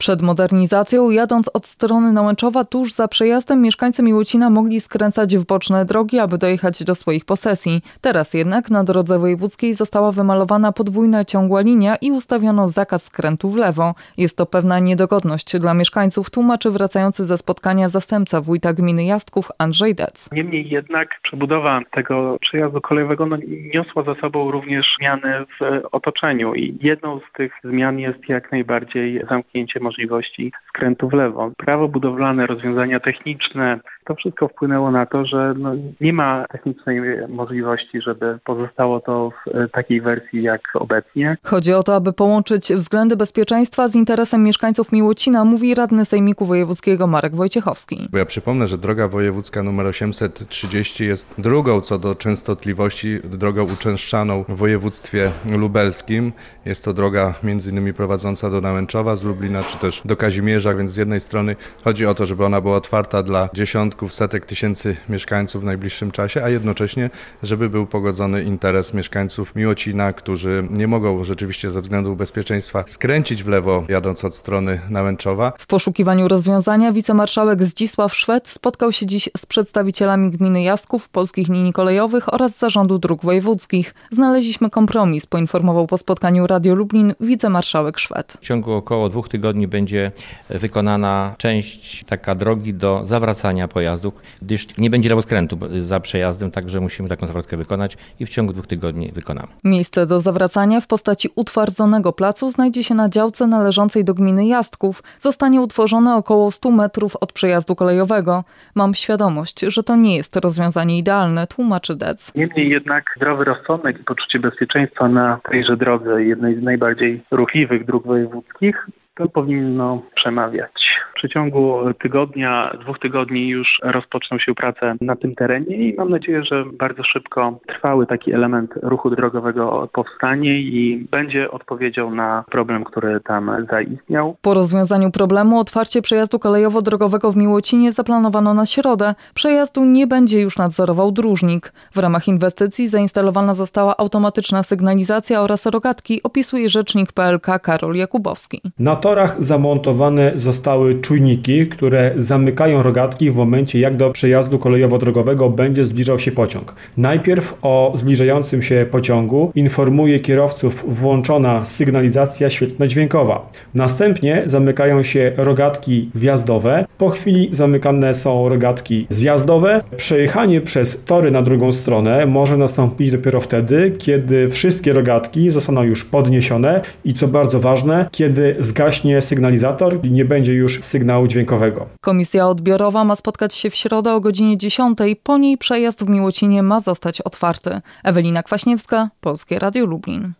Przed modernizacją, jadąc od strony Nałęczowa tuż za przejazdem, mieszkańcy Miłocina mogli skręcać w boczne drogi, aby dojechać do swoich posesji. Teraz jednak na drodze wojewódzkiej została wymalowana podwójna ciągła linia i ustawiono zakaz skrętu w lewo. Jest to pewna niedogodność dla mieszkańców, tłumaczy wracający ze spotkania zastępca wójta gminy Jastków Andrzej Dec. Niemniej jednak przebudowa tego przejazdu kolejowego niosła za sobą również zmiany w otoczeniu i jedną z tych zmian jest jak najbardziej zamknięcie możliwości skrętu w lewo. Prawo budowlane, rozwiązania techniczne, to wszystko wpłynęło na to, że nie ma technicznej możliwości, żeby pozostało to w takiej wersji jak obecnie. Chodzi o to, aby połączyć względy bezpieczeństwa z interesem mieszkańców Miłocina, mówi radny Sejmiku Wojewódzkiego Marek Wojciechowski. Bo ja przypomnę, że droga wojewódzka nr 830 jest drugą co do częstotliwości drogą uczęszczaną w województwie lubelskim. Jest to droga m.in. prowadząca do Nałęczowa z Lublina, czy też do Kazimierza, więc z jednej strony chodzi o to, żeby ona była otwarta dla dziesiątków, setek tysięcy mieszkańców w najbliższym czasie, a jednocześnie, żeby był pogodzony interes mieszkańców Miłocina, którzy nie mogą rzeczywiście ze względów bezpieczeństwa skręcić w lewo, jadąc od strony Nałęczowa. W poszukiwaniu rozwiązania wicemarszałek Zdzisław Szwed spotkał się dziś z przedstawicielami gminy Jastków, Polskich Linii Kolejowych oraz Zarządu Dróg Wojewódzkich. Znaleźliśmy kompromis, poinformował po spotkaniu Radio Lublin wicemarszałek Szwed. W ciągu około 2 tygodni będzie wykonana część taka drogi do zawracania pojazdów, gdyż nie będzie lewoskrętu za przejazdem, także musimy taką zawrotkę wykonać i w ciągu 2 tygodni wykonamy. Miejsce do zawracania w postaci utwardzonego placu znajdzie się na działce należącej do gminy Jastków. Zostanie utworzone około 100 metrów od przejazdu kolejowego. Mam świadomość, że to nie jest rozwiązanie idealne, tłumaczy Dec. Niemniej jednak zdrowy rozsądek i poczucie bezpieczeństwa na tejże drodze, jednej z najbardziej ruchliwych dróg wojewódzkich, to powinno przemawiać. W przeciągu tygodnia, 2 tygodni już rozpoczną się prace na tym terenie i mam nadzieję, że bardzo szybko trwały taki element ruchu drogowego powstanie i będzie odpowiedzią na problem, który tam zaistniał. Po rozwiązaniu problemu otwarcie przejazdu kolejowo-drogowego w Miłocinie zaplanowano na środę. Przejazdu nie będzie już nadzorował dróżnik. W ramach inwestycji zainstalowana została automatyczna sygnalizacja oraz rogatki, opisuje rzecznik PLK Karol Jakubowski. Na torach zamontowane zostały czujniki, które zamykają rogatki w momencie, jak do przejazdu kolejowo-drogowego będzie zbliżał się pociąg. Najpierw o zbliżającym się pociągu informuje kierowców włączona sygnalizacja świetlno-dźwiękowa. Następnie zamykają się rogatki wjazdowe. Po chwili zamykane są rogatki zjazdowe. Przejechanie przez tory na drugą stronę może nastąpić dopiero wtedy, kiedy wszystkie rogatki zostaną już podniesione i co bardzo ważne, kiedy zgaśnie sygnalizator i nie będzie już sygnału dźwiękowego. Komisja odbiorowa ma spotkać się w środę o godzinie 10. Po niej przejazd w Miłocinie ma zostać otwarty. Ewelina Kwaśniewska, Polskie Radio Lublin.